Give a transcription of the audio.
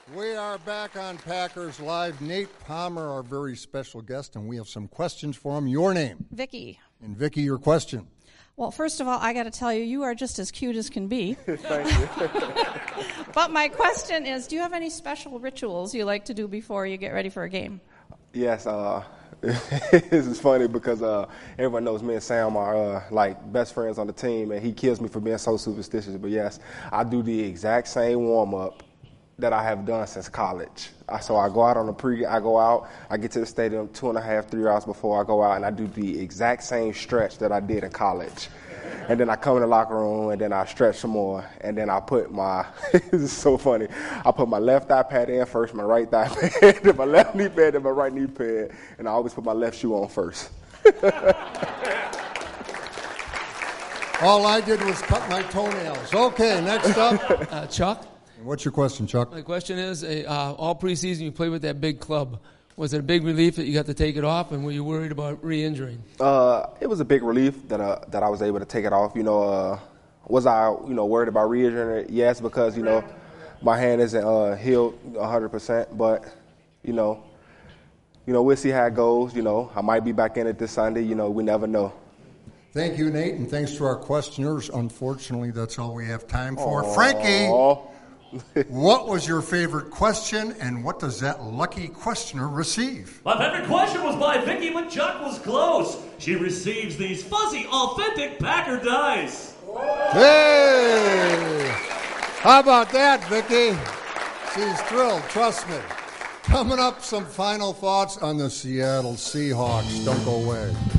We are back on Packers Live. Nate Palmer, our very special guest, and we have some questions for him. Your name? Vicky. And Vicky, your question. Well, first of all, I got to tell you, you are just as cute as can be. Thank you. But my question is, do you have any special rituals you like to do before you get ready for a game? Yes, this is funny because everyone knows me and Sam are like best friends on the team, and he kills me for being so superstitious. But yes, I do the exact same warm-up that I have done since college. So I go out on I get to the stadium 2.5, 3 hours before I go out, and I do the exact same stretch that I did in college. And then I come in the locker room, and then I stretch some more, and then I put my, this is so funny, I put my left thigh pad in first, my right thigh pad, then my left knee pad, then my right knee pad, and I always put my left shoe on first. All I did was cut my toenails. Okay, next up. Chuck? What's your question, Chuck? My question is, all preseason you played with that big club. Was it a big relief that you got to take it off, and were you worried about re-injuring? It was a big relief that I was able to take it off. Was I worried about re-injuring it? Yes, because my hand isn't healed 100%. But we'll see how it goes. I might be back in it this Sunday. We never know. Thank you, Nate, and thanks to our questioners. Unfortunately, that's all we have time for. Frankie, what was your favorite question, and what does that lucky questioner receive? My favorite question was by Vicky, but Chuck was close. She receives these fuzzy, authentic Packer dice. Hey! How about that, Vicky? She's thrilled, trust me. Coming up, some final thoughts on the Seattle Seahawks. Don't go away.